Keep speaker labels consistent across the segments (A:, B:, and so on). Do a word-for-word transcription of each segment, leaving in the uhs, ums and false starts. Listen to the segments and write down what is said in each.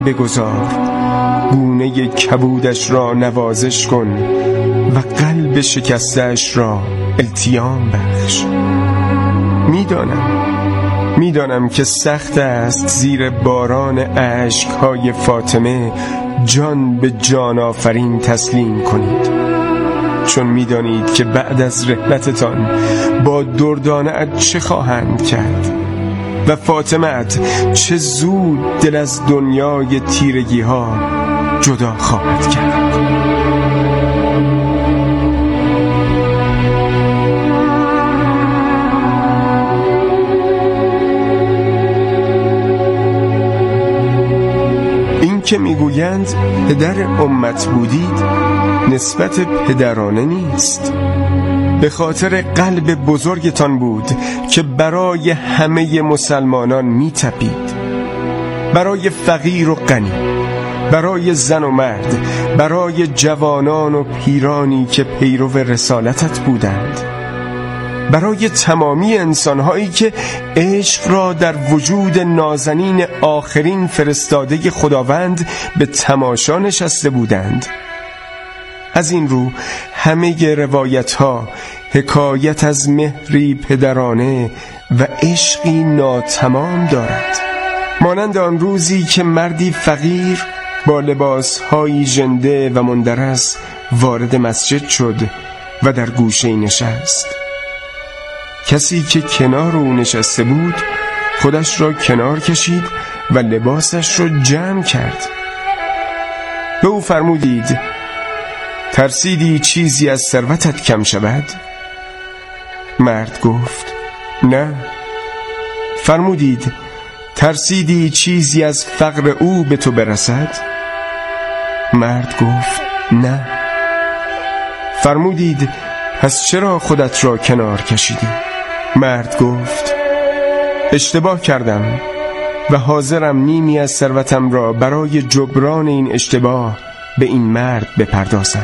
A: بگذار، گونه کبودش را نوازش کن و قلب شکستش را التیام بخش. میدانم میدانم که سخت است زیر باران اشک‌های فاطمه جان به جان آفرین تسلیم کنید، چون میدانید که بعد از رحلتتان با دردانه‌ات چه خواهند کرد و فاطمه‌ات چه زود دل از دنیای تیرگی ها جدا خواهد کرد. این که میگویند پدر امت بودید نسبت پدرانه نیست، به خاطر قلب بزرگتان بود که برای همه مسلمانان می‌تپید، برای فقیر و غنی، برای زن و مرد، برای جوانان و پیرانی که پیرو رسالتت بودند، برای تمامی انسان‌هایی که عشق را در وجود نازنین آخرین فرستاده خداوند به تماشا نشسته بودند. از این رو همه روایت ها حکایت از مهری پدرانه و عشقی ناتمام دارد، مانند آن روزی که مردی فقیر با لباسهایی ژنده و مندرس وارد مسجد شد و در گوشه‌ای نشست. کسی که کنار او نشسته بود خودش را کنار کشید و لباسش را جمع کرد. به او فرمودید: ترسیدی چیزی از ثروتت کم شود؟ مرد گفت: نه. فرمودید: ترسیدی چیزی از فقر او به تو برسد؟ مرد گفت: نه. فرمودید: پس چرا خودت را کنار کشیدی؟ مرد گفت: اشتباه کردم و حاضرم نیمی از ثروتم را برای جبران این اشتباه به این مرد بپردازم.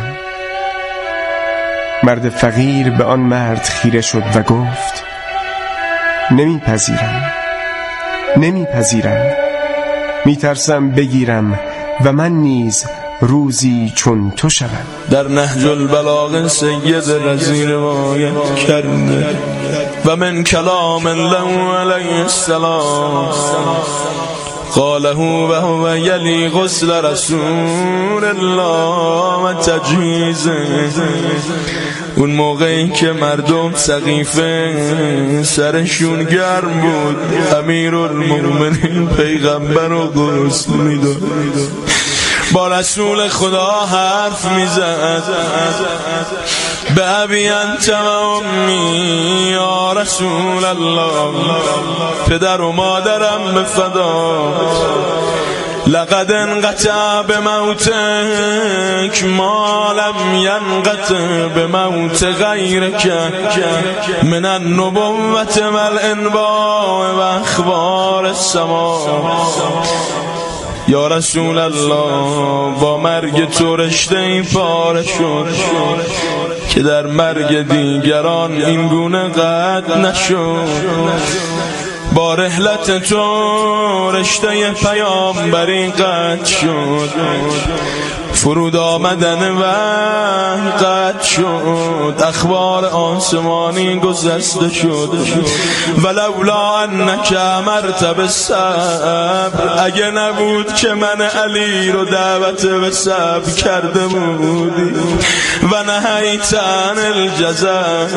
A: مرد فقیر به آن مرد خیره شد و گفت: نمیپذیرم نمیپذیرم میترسم بگیرم و من نیز روزی چون تو شوم.
B: در نهج البلاغه سید رضی روایت کرده: و من کلام الله علیه السلام قاله و هو یلی غسل رسول الله و تجهیزه. اون موقعی که مردم سقیفه سرشون گرم بود، امیرالمومنین پیغمبر رو غسل میداد، با رسول خدا حرف میزد: به ابی انت و امی یا رسول الله، پدر و مادرم به فدا، لقد انقطع به موتک ما لم ینقطع به موت غیرک من النبوة و الانباء و اخبار السماء. یا رسول الله، با مرگ تو رشته پاره شد که در مرگ دیگران این گونه قطع نشد. با رحلت تو رشته پیامبری قطع شد، فرود آمدن وحی قطع شد، اخبار آسمانی گذشته شد. ولولا انک امرت بالصبر، اگه نبود که من علی رو دعوت به صبر کرده بودی، و نهیت عن الجزع،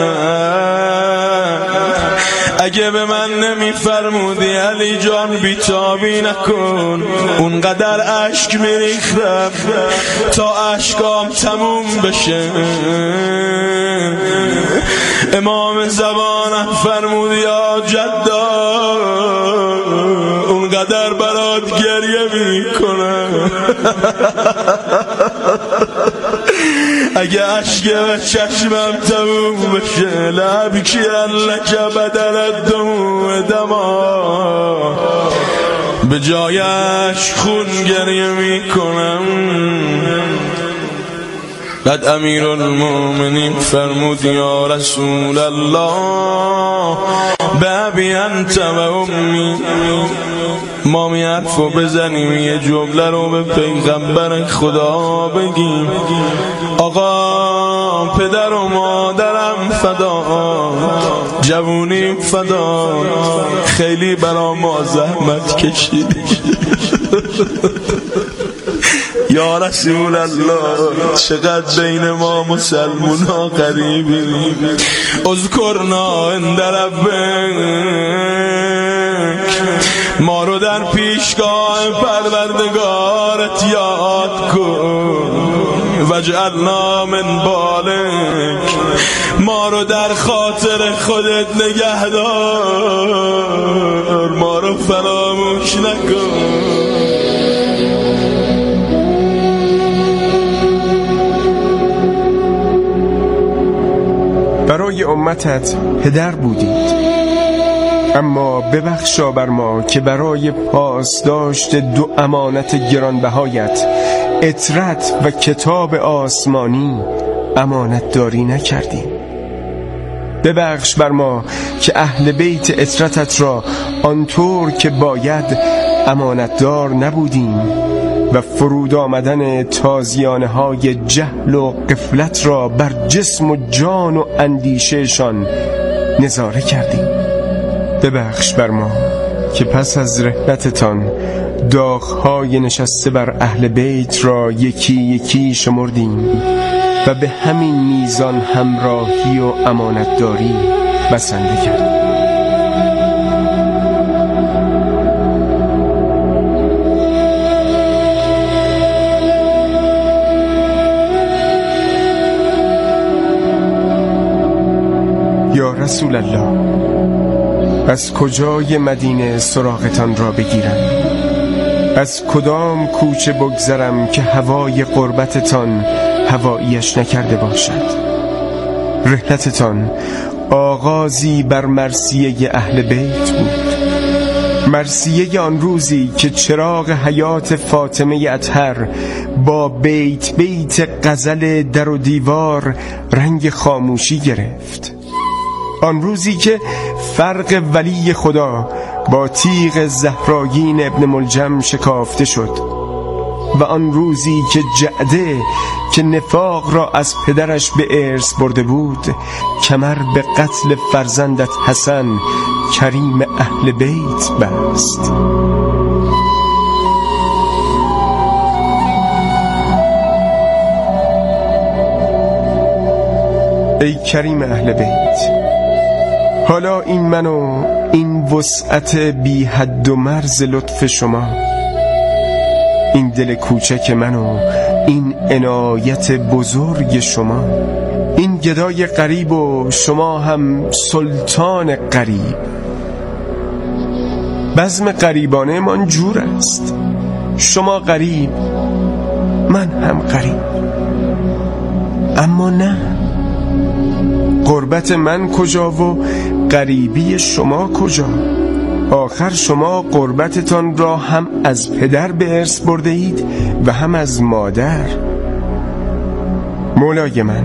B: اگه به من نمی فرمودی علی جان بیتابی نکن، اونقدر اشک میریختم تا اشکام تموم بشه. امام زبانم فرمود: یا جدا، اونقدر برات گریه میکنم اگه اشک و چشمم تموم بشه، لبکی لک بدل الدموع دما، به جایش خون گریه میکنم. بعد امیرالمومنین فرمود: یا رسول الله، به ابی انت و امی، ما می حرفو بزنیم یه جمله رو به پیغمبر خدا بگیم. آقا پدر و مادرم فدا، جوونیم فدا، خیلی برا ما زحمت کشیدی. یا رسول الله چقدر بین ما مسلمون ها قریبی. اذکرنا عند ربک، ما رو در پیشگاه پروردگارت یاد کن. وجعلنا من بالک، ما رو در خاطر خودت نگهدار، ما رو فراموش نکن.
A: برای امتت پدر بودید، اما ببخشا بر ما که برای پاسداشت دو امانت گرانبهایت، اطرت و کتاب آسمانی، امانت داری نکردیم. ببخش بر ما که اهل بیت اطرتت را آنطور که باید امانتدار نبودیم و فرود آمدن تازیانه های جهل و غفلت را بر جسم و جان و اندیشهشان نظاره کردیم. ببخش بر ما که پس از رحلتتان داغ‌های نشسته بر اهل بیت را یکی یکی شمردیم و به همین میزان همراهی و امانتداری بسنده کردیم. یا رسول الله، از کجای مدینه سراغتان را بگیرم؟ از کدام کوچه بگذرم که هوای قربتتان هواییش نکرده باشد؟ رحلتتان آغازی بر مرثیه اهل بیت بود، مرثیه آن روزی که چراغ حیات فاطمه اطهر با بیت بیت غزل در و دیوار رنگ خاموشی گرفت، آن روزی که فرق ولی خدا با تیغ زهراگین ابن ملجم شکافته شد، و آن روزی که جعده که نفاق را از پدرش به ارث برده بود کمر به قتل فرزندت حسن کریم اهل بیت بست. ای کریم اهل بیت، حالا این من و این وسعت بی حد و مرز لطف شما، این دل کوچک من و این عنایت بزرگ شما، این گدای غریب و شما هم سلطان غریب. بزم غریبانه من جور است، شما غریب من هم غریب، اما نه، غربت من کجا و غریبی شما کجا؟ آخر شما غربتتان را هم از پدر به ارث برده اید و هم از مادر. مولای من،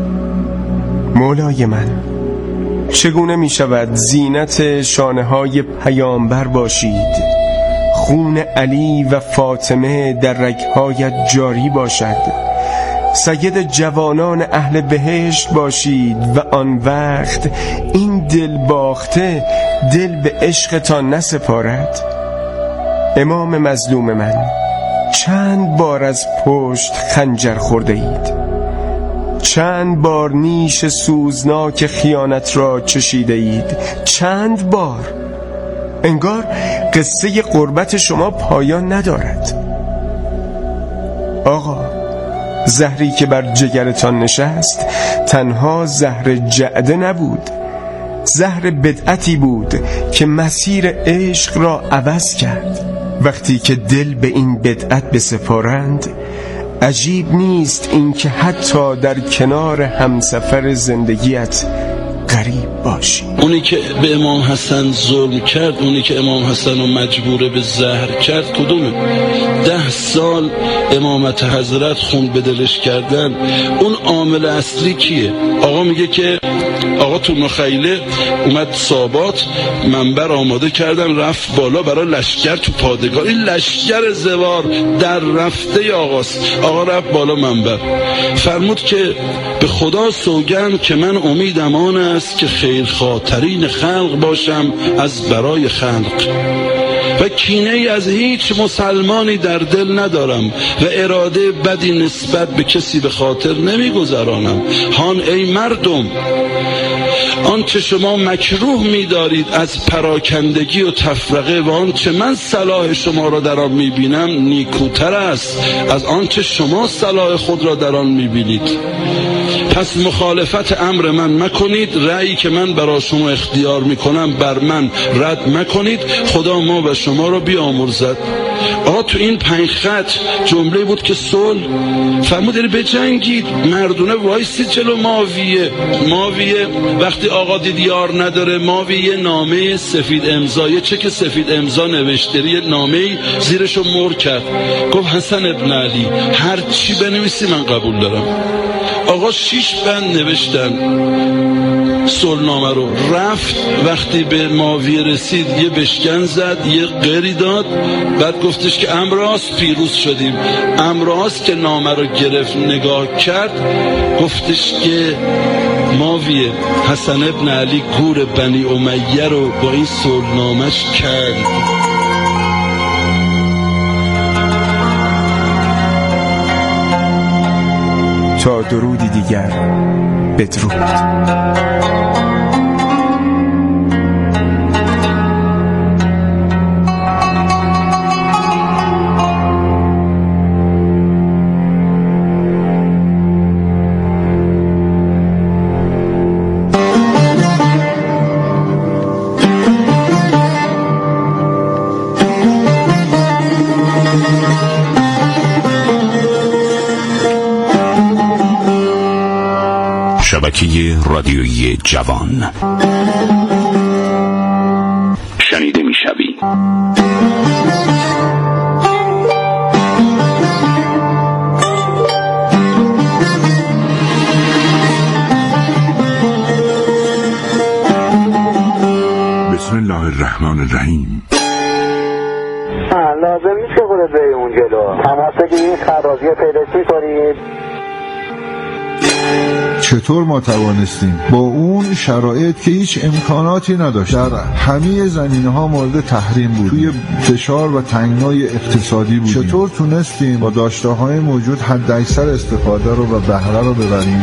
A: مولای من، چگونه می شود زینت شانه های پیامبر باشید، خون علی و فاطمه در رگهایت جاری باشد، سید جوانان اهل بهشت باشید و آن وقت این دل باخته دل به عشقتان نسپارد؟ امام مظلوم من، چند بار از پشت خنجر خورده اید، چند بار نیش سوزناک خیانت را چشیده اید، چند بار. انگار قصه غربت شما پایان ندارد. آقا، زهری که بر جگرتان نشست تنها زهر جعده نبود، زهر بدعتی بود که مسیر عشق را عوض کرد. وقتی که دل به این بدعت بسپارند، عجیب نیست این که حتی در کنار همسفر زندگیت غریب باشی.
C: اونی که به امام حسن ظلم کرد، اونی که امام حسن رو مجبور به زهر کرد کدومه؟ ده سال امامت حضرت خون به دلش کردن. اون عامل اصلی کیه؟ آقا میگه که آقا تو نخیله اومد سابات، منبر آماده کردن، رفت بالا برای لشکر تو پادگان. این لشکر زوار در رفته آقاست. آقا رفت بالا منبر، فرمود که به خدا سوگند که من امیدم آن است که خیر خاطرین خلق باشم از برای خلق و کینه ای از هیچ مسلمانی در دل ندارم و اراده بدی نسبت به کسی به خاطر نمیگذرانم. هان ای مردم، آنچه شما مکروه می‌دارید از پراکندگی و تفرقه و آنچه من صلاح شما را در آن می‌بینم نیکوتر است از آنچه شما صلاح خود را در آن می‌بینید. پس مخالفت امر من مکنید، رأیی که من برای شما اختیار میکنم بر من رد مکنید. خدا ما و شما را بیامرزد. آقا تو این پنج خط جمله بود که صلح فرمود یعنی بجنگید. مردونه وایسید جلو ماویه. ماویه وقتی آقا دید یار نداره، ماویه نامه سفید امضا، یه چک سفید امضا نوشته، یه نامه زیرشو مر کرد، گفت حسن ابن علی هر چی بنویسی من قبول دارم. آقا شیش بند نوشتن صلحنامه رو. رفت وقتی به ماویه رسید یه بشکن زد، یه قری داد، بعد گفتش که امراست پیروز شدیم. امراست که نامه رو گرفت نگاه کرد، گفتش که ماویه حسن ابن علی گور بنی امیه رو با این صلحنامه‌اش کرد.
A: تا درودی دیگر بدرود.
D: شبکه رادیویی جوان شنیده می‌شوی.
E: بسم الله الرحمن الرحیم.
F: لازم نیست که خودت بری اون جلو، تماس بگیرید، خرازی پیداست می‌کنید.
G: چطور ما توانستیم با اون شرایط که هیچ امکاناتی نداشت در همه زمینه‌ها مورد تحریم بود، توی فشار و تنگنای اقتصادی بودیم، چطور تونستیم با داشته‌های موجود حداکثر استفاده رو و بهره رو ببریم؟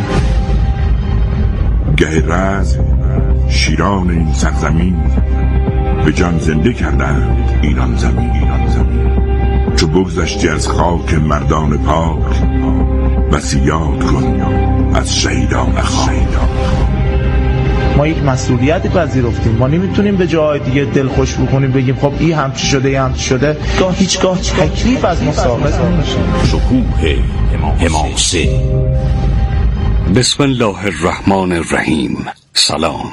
E: گه رز شیران این سرزمین به جان زنده کردند ایران زمین. ایران زمین چو بگذشتی از خاک مردان پاک، بسی یاد کن از شهیدان خاک.
H: ما یک مسئولیتی پذیرفتیم. ما نمیتونیم به جای دیگه دل خوش بکنیم بگیم خب این هم چی شده این هم چی شده. گاه هیچگاه تکلیف از ما ساقط نمیشه.
D: شکوه حماسه. بسم الله الرحمن الرحیم. سلام.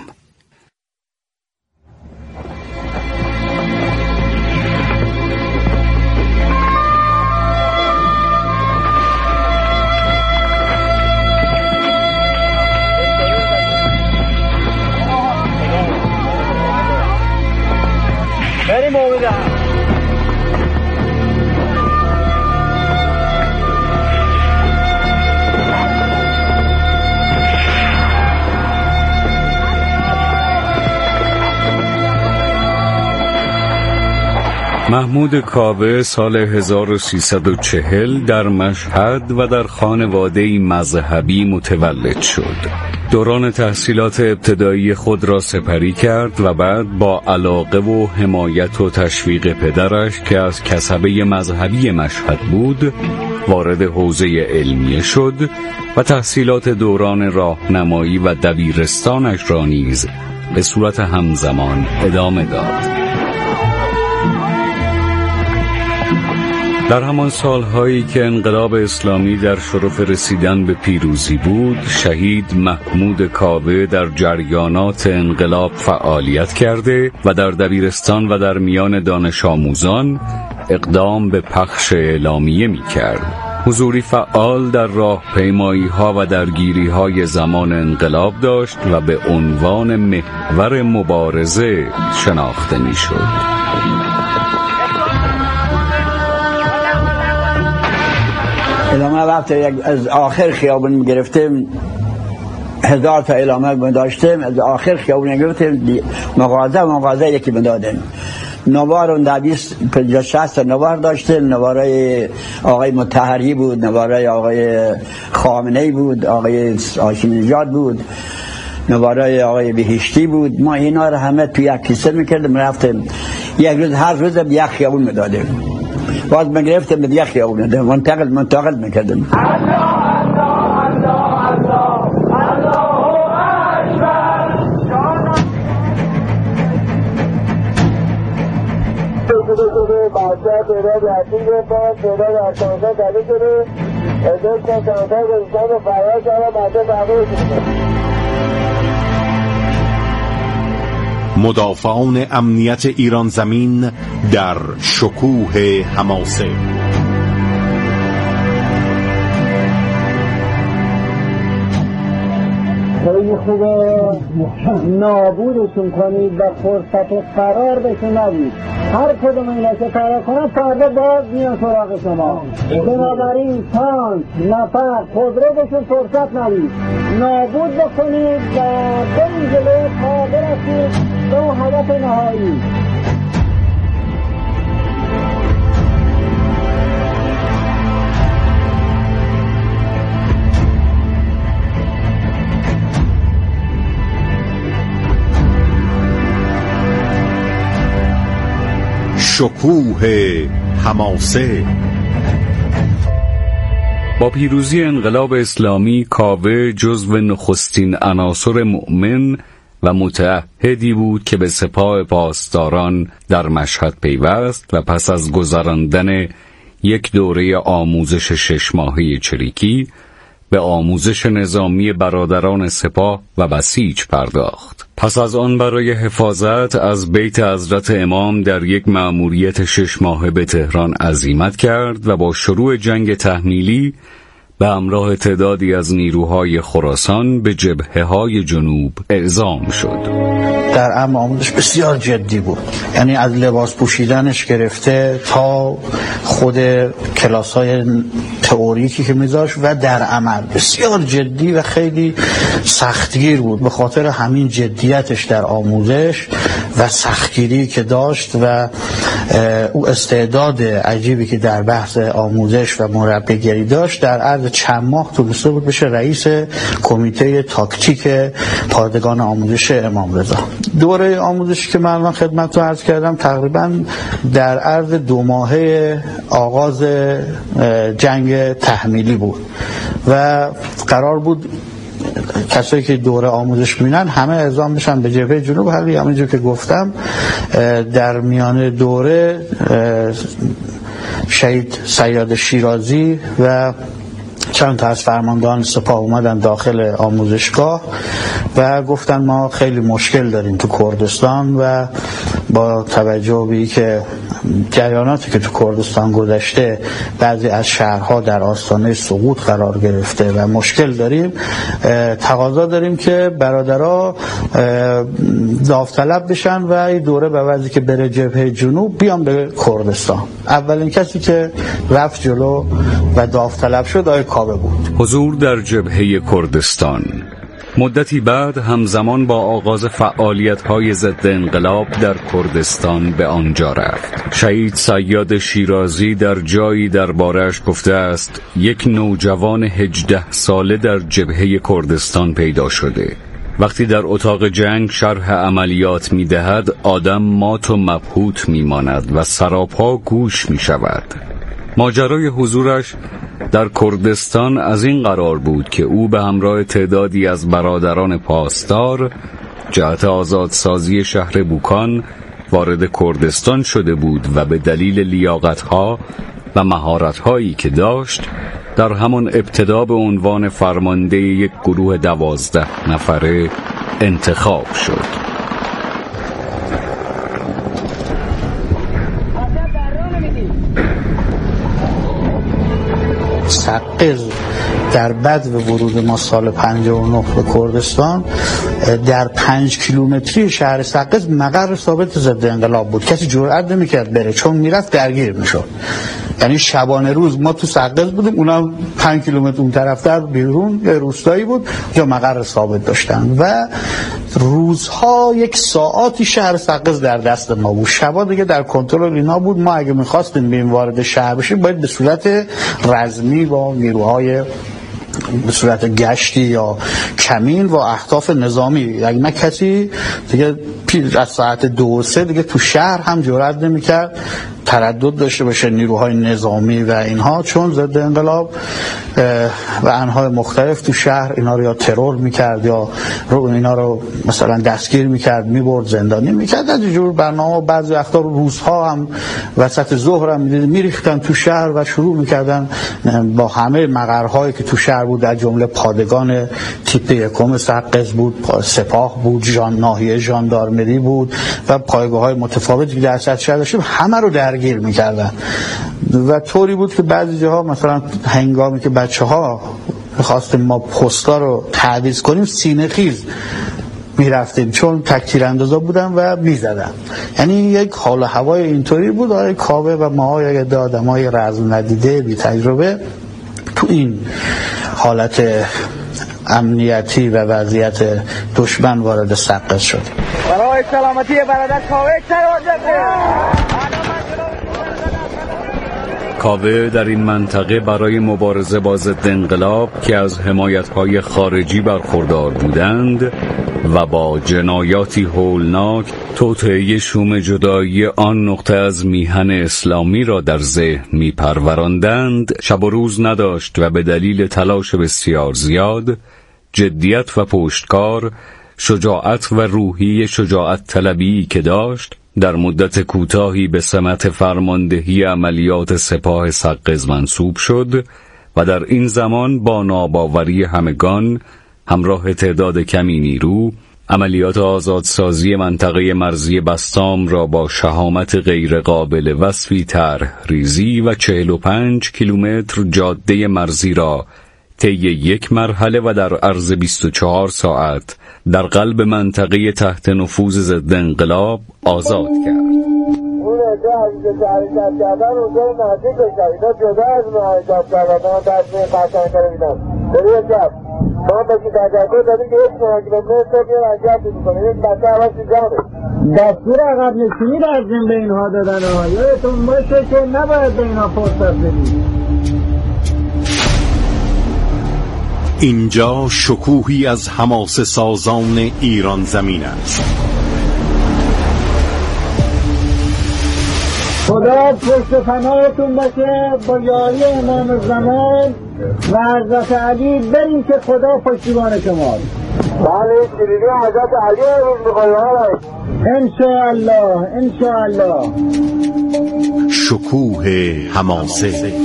D: محمود کاوه سال هزار و سیصد و چهل در مشهد و در خانواده‌ای مذهبی متولد شد. دوران تحصیلات ابتدایی خود را سپری کرد و بعد با علاقه و حمایت و تشویق پدرش که از کسبه مذهبی مشهد بود وارد حوزه علمیه شد و تحصیلات دوران راهنمایی و دبیرستانش را نیز به صورت همزمان ادامه داد. در همان سالهایی که انقلاب اسلامی در شرف رسیدن به پیروزی بود، شهید محمود کاوه در جریانات انقلاب فعالیت کرده و در دبیرستان و در میان دانش آموزان اقدام به پخش اعلامیه می کرد. حضوری فعال در راهپیمایی ها و درگیری های زمان انقلاب داشت و به عنوان محور مبارزه شناخته می شد.
I: اعلامه وقتی از آخر خیابون می گرفتیم، هزار تا اعلامه داشتیم، از آخر خیابون می گرفتیم، مغازه مغازه یکی بدادیم. نوار و دویست پنجاه شصت نوار داشتیم. نوارای آقای مطهری بود، نوارای آقای خامنه‌ای بود، آقای هاشمی نژاد بود، نوارای آقای بهشتی بود. ما اینا رو همه توی یک کیسه میکردیم، رفتیم یک روز هر روز به یک خیابون میدادیم، باز میگرفتیم به یک خیابون میدادیم، منتقل منتقل میکردیم.
J: مدافعان امنیت ایران زمین در شکوه حماسه.
K: خیلی خوبه نابودشون کنید و فرصت قرار بهشون ندید. هر کدوم اینا که کار کنه فردا باز میان سراغ شما. بنابراین تانک، نفر، خودرو بهشون فرصت ندید، نابود بکنید و برید جلو تا برسید به اون هدف نهایی.
J: شکوه حماسه.
D: با پیروزی انقلاب اسلامی، کاوه جزو نخستین عناصر مؤمن و متعهدی بود که به سپاه پاسداران در مشهد پیوست و پس از گذراندن یک دوره آموزش شش ماهه چریکی به آموزش نظامی برادران سپاه و بسیج پرداخت. پس از آن برای حفاظت از بیت حضرت امام در یک مأموریت شش ماهه به تهران عزیمت کرد و با شروع جنگ تحمیلی به همراه تعدادی از نیروهای خراسان به جبهه‌های جنوب اعزام شد.
L: در امر آموزش بسیار جدی بود، یعنی از لباس پوشیدنش گرفته تا خود کلاس‌های تئوریکی که میذاشت و در عمل بسیار جدی و خیلی سختگیر بود. به خاطر همین جدیتش در آموزش و سختگیری که داشت و او استعداد عجیبی که در بحث آموزش و مربیگری داشت، در عرض چند ماه تونسته بود بشه رئیس کمیته تاکتیک پادگان آموزش امام رضا. دوره آموزشی که من خدمتتون عرض کردم تقریبا در عرض دو ماهه آغاز جنگ تحمیلی بود و قرار بود کسایی که دوره آموزش می‌بینن همه اعزام بشن به جبهه جنوب. حالی همینجور که گفتم در میان دوره شهید صیاد شیرازی و چند تا از فرماندهان سپاه اومدن داخل آموزشگاه و گفتن ما خیلی مشکل داریم تو کردستان و با توجه به اینکه جریاناتی که تو کردستان گذشته بعضی از شهرها در آستانه سقوط قرار گرفته و مشکل داریم، تقاضا داریم که برادرها داوطلب بشن و این دوره به وضعی که بره جبهه جنوب بیان به کردستان. اولین کسی که رفت جلو و داوطلب شد آقای کاوه بود.
D: حضور در جبهه کردستان. مدتی بعد همزمان با آغاز فعالیت‌های ضد انقلاب در کردستان به آنجا رفت. شهید صیاد شیرازی در جایی درباره‌اش گفته است یک نوجوان هجده ساله در جبهه کردستان پیدا شده. وقتی در اتاق جنگ شرح عملیات می‌دهد آدم مات و مبهوت می‌ماند و سراپا گوش می‌شود. ماجرای حضورش در کردستان از این قرار بود که او به همراه تعدادی از برادران پاسدار جهت آزادسازی شهر بوکان وارد کردستان شده بود و به دلیل لیاقت‌ها و مهارت‌هایی که داشت در همان ابتدا به عنوان فرمانده یک گروه دوازده نفره انتخاب شد.
L: سقز در بدو ورود ما سال پنجاه و نه به کردستان در پنج کیلومتری شهر سقز مقر ثابت ضد انقلاب بود. کسی جرئت نمی‌کرد بره چون میرفت درگیر میشد. یعنی شبانه روز ما تو سقز بودیم، اونا پنج کیلومتر اون طرفتر بیرون یه روستایی بود یا مقر ثابت داشتن و روزها یک ساعاتی شهر سقز در دست ما بود. شبا دیگه در کنترل اینا بود. ما اگه می‌خواستیم بریم وارد شهر بشیم باید به صورت رزمی با نیروهای به صورت گشتی یا کمین و اهداف نظامی، اگه نه کسی دیگه از ساعت دو و سه دیگه تو شهر هم جرئت نمی‌کرد تردد داشته باشه نیروهای نظامی و اینها، چون ضد انقلاب و انواع مختلف تو شهر اینا رو یا ترور میکرد یا رو اینا رو مثلا دستگیر میکرد، میبرد زندانی میکرد. از اینجور برنامه بعضی وقتا روزها هم وسط ظهر هم میریختن تو شهر و شروع میکردن با همه مقرهایی که تو شهر بود، در جمله پادگان تیپ یکم سقز بود، سپاه بود، جان ناحیه ژاندارمری بود و پایگاه‌های متفاوتی که در سطح شهر داشتیم، همه رو درگیر میکردن و طوری بود که بعضی جاها مثلا هنگامی که بچه‌ها می‌خواستیم ما پستا رو تعویض کنیم سینه خیز میرفتیم چون تکتیر اندازا بودن و میزدن. یعنی یک حال و هوای اینطوری بود. آقای کاوه و ما یک آدمای رزم ندیده بی تجربه تو این حالت امنیتی و وضعیت دشمن وارد سقز شد.
K: برای سلامتی برادر کاوه
D: کاوه در این منطقه برای مبارزه با ضد انقلاب که از حمایت‌های خارجی برخوردار بودند و با جنایاتی هولناک توطئه شوم جدایی آن نقطه از میهن اسلامی را در ذهن می‌پروراندند، شب و روز نداشت و به دلیل تلاش بسیار زیاد، جدیت و پشتکار، شجاعت و روحی شجاعت طلبی که داشت، در مدت کوتاهی به سمت فرماندهی عملیات سپاه سقز منصوب شد و در این زمان با ناباوری همگان همراه تعداد کمی نیرو عملیات آزادسازی منطقه مرزی بسطام را با شهامت غیر قابل وصفی طرح ریزی و چهل و پنج کیلومتر جاده مرزی را طی یک مرحله و در عرض بیست و چهار ساعت در قلب منطقه تحت نفوذ ضد انقلاب آزاد کرد.
K: اون عده عزیز که حرکت کردن اونجا نزدیک بشن، اینا جدا از اون حرکت کردن، ما تصمیم قطعا کردن بروی جب ما بکی تجربه داریم که یک مرکی بکنه سب یه رنجت میکنه، یک بچه عوض جامه دستور عقب نشینی رزم به اینها دادن ها. یادتون باشه که نباید به اینها فرصت بدید.
J: اینجا شکوهی از حماسه سازان ایران زمین است.
K: خدا پشت پناهتون باشه با یاری امام زمان و حضرت علی، بریم که خدا پشتیبان شماست. بله شیرینی حضرت علی رو میخوایم انشاءالله انشاءالله.
J: شکوه حماسه.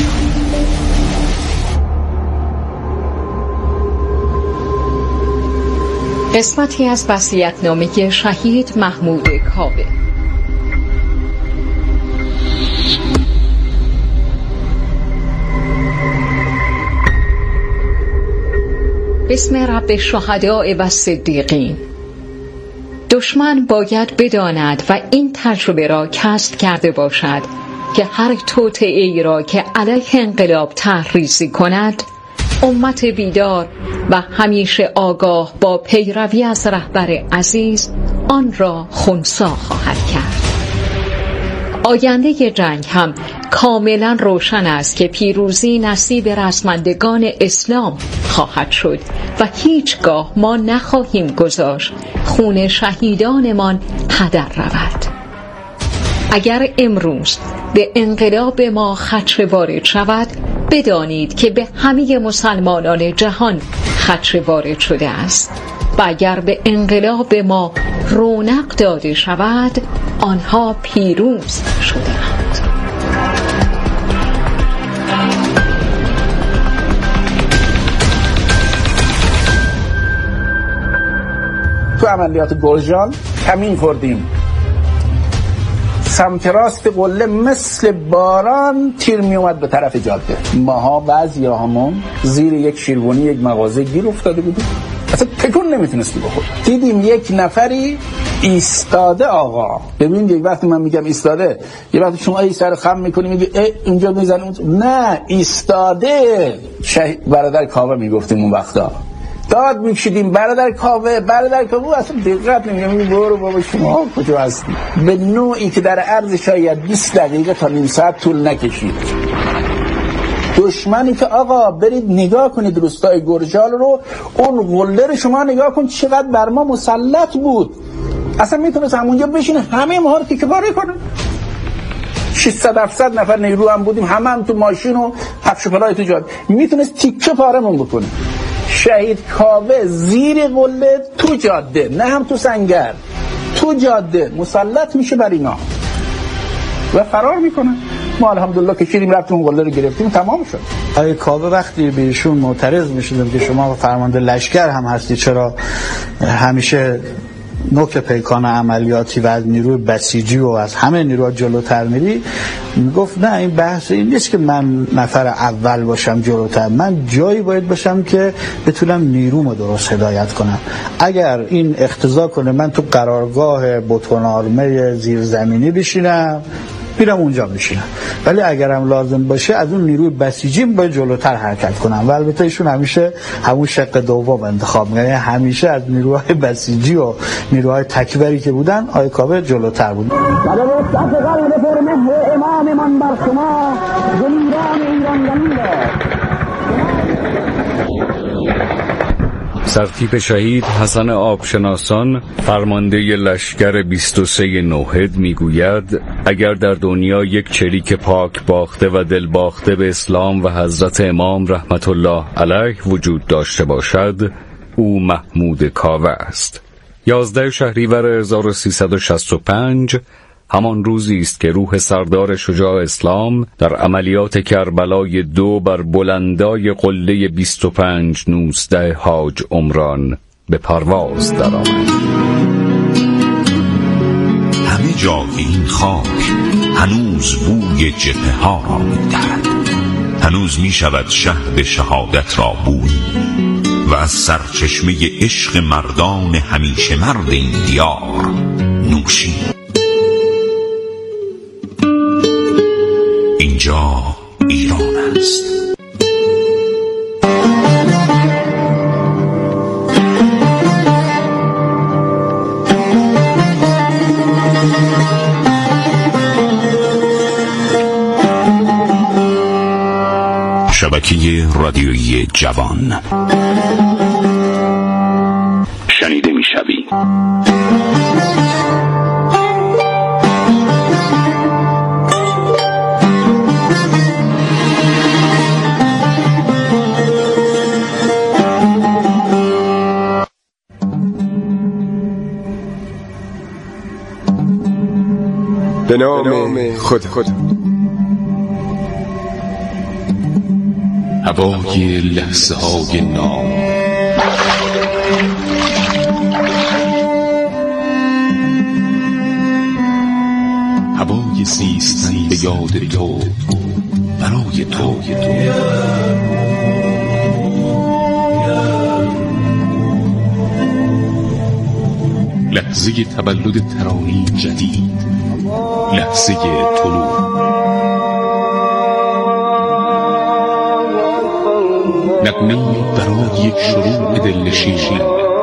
M: قسمتی از وصیت‌نامه شهید محمود کاوه. بسم رب الشهداء و الصدیقین. دشمن باید بداند و این تجربه را کسب کرده باشد که هر توطئه‌ای را که علیه انقلاب طرح‌ریزی کند، امت بیدار و همیشه آگاه با پیروی از رهبر عزیز آن را خنثی خواهد کرد. آینده جنگ هم کاملا روشن است که پیروزی نصیب رزمندگان اسلام خواهد شد و هیچگاه ما نخواهیم گذاشت خون شهیدانمان هدر رود. اگر امروز به انقلاب ما خدشه وارد شود، بدانید که به همه مسلمانان جهان خدشه وارد شده است و اگر به انقلاب ما رونق داده شود، آنها پیروز شده‌اند.
L: عملیات گلجان کمین خوردیم، سمت راست قله مثل باران تیر می اومد به طرف جاده. ماها بعضی همون زیر یک شیروانی یک مغازه گیر افتاده بودیم، اصلا تکون نمیتونستی بخور. دیدیم یک نفری ایستاده. آقا ببین یک وقتی من میگم ایستاده، یه وقتی شما ای سر خم میکنی میگی اونجا میزنی، نه ایستاده. شهید برادر کاوه میگفتیم اون وقتا، داد میکشیدیم برادر کاوه برادر کاوه، اصلا دقت نمیگم برو بابا شما کجا هستی، به نوعی که در عرض شاید بیست دقیقه تا نیم ساعت طول نکشید. دشمنی که آقا برید نگاه کنید روستای گرجال رو، اون قله رو شما نگاه کن چقدر بر ما مسلط بود، اصلا میتونست همونجا بشینه همه ما رو تیکه پاره کنه. ششصد هفتصد نفر نیرو هم بودیم، همه هم تو ماشین و پخش و پلای تو جاده، میتونست تیکه پاره مون بکنه. شهید کاوه زیر قله تو جاده، نه هم تو سنگر، تو جاده مسلط میشه بر اینا و فرار میکنه. ما الحمدلله کشیدیم رفتیم اون قله رو گرفتیم، تمام شد. آقای کاوه وقتی به ایشون معترض میشدم که شما فرمانده لشکر هم هستی، چرا همیشه نوک پیکان عملیاتی و از نیروی بسیجی و از همه نیروها جلوتر میری؟ میگفت نه این بحث این نیست که من نفر اول باشم جلوتر، من جایی باید باشم که بتونم نیرومو درست هدایت کنم. اگر این اقتضا کنه من تو قرارگاه بتون آرمه زیرزمینی بشینم، میرم اونجا میشینم، ولی اگرم لازم باشه از اون نیروی بسیجیم باید جلوتر حرکت کنم. و البته ایشون همیشه همون شق دوم انتخاب میکنه، یعنی همیشه از نیروهای بسیجی و نیروهای تکبری که بودن آقای کاوه جلوتر بود. امام من بر شما زمیران ایران زمین
D: سرتیپ شهید حسن آبشناسان فرمانده لشکر بیست و سه نوحد میگوید اگر در دنیا یک چریک پاک باخته و دل باخته به اسلام و حضرت امام رحمت الله علیه وجود داشته باشد، او محمود کاوه است. یازده شهریور هزار و سیصد و شصت و پنج همان روزی است که روح سردار شجاع اسلام در عملیات کربلای دو بر بلندای قله بیست و پنج نوزده حاج عمران به پرواز درآمد.
E: همه جای این خاک هنوز بوی جبهه ها را می‌دهد، هنوز می شود شهد شهادت را بوی و از سرچشمه عشق مردان همیشه مرد این دیار نوشی. اینجا ایران است. شبکه رادیویی جوان شنیده می‌شوی.
A: به نام خود خود
N: هوای لحظه های نام، هوای زیستن به یاد تو، برای تو لحظه تولد ترانه‌ای جدید، لحظه طلوع، نغمه‌ای برای یک شروع دلنشینی.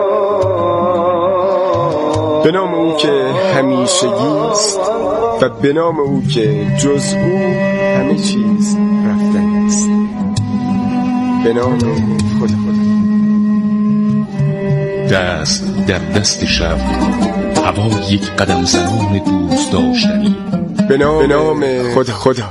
A: به نام او که همیشگی است و به نام او که جز او همه چیز رفتن است. به نام خود خود.
N: دست در دست شب، هوای یک قدم زنان دوست داشتنی.
A: به نام خود خدا.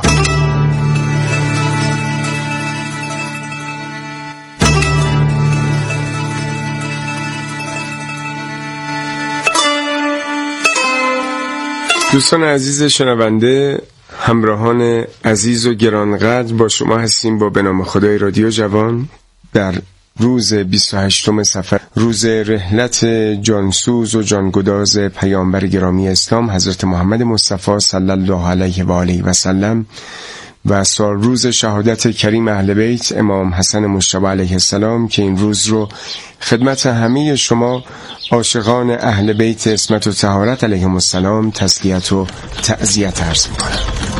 A: دوستان عزیز شنونده، همراهان عزیز و گرانقدر، با شما هستیم با به نام خدای رادیو جوان در روز بیست و هشتم صفر، روز رحلت جانسوز و جانگداز پیامبر گرامی اسلام حضرت محمد مصطفی صلی الله علیه و آله و سلم و سال روز شهادت کریم اهل بیت امام حسن مجتبی علیه السلام که این روز رو خدمت همه شما عاشقان اهل بیت عصمت و طهارت علیهم السلام تسلیت و تعزیت عرض می‌کنم.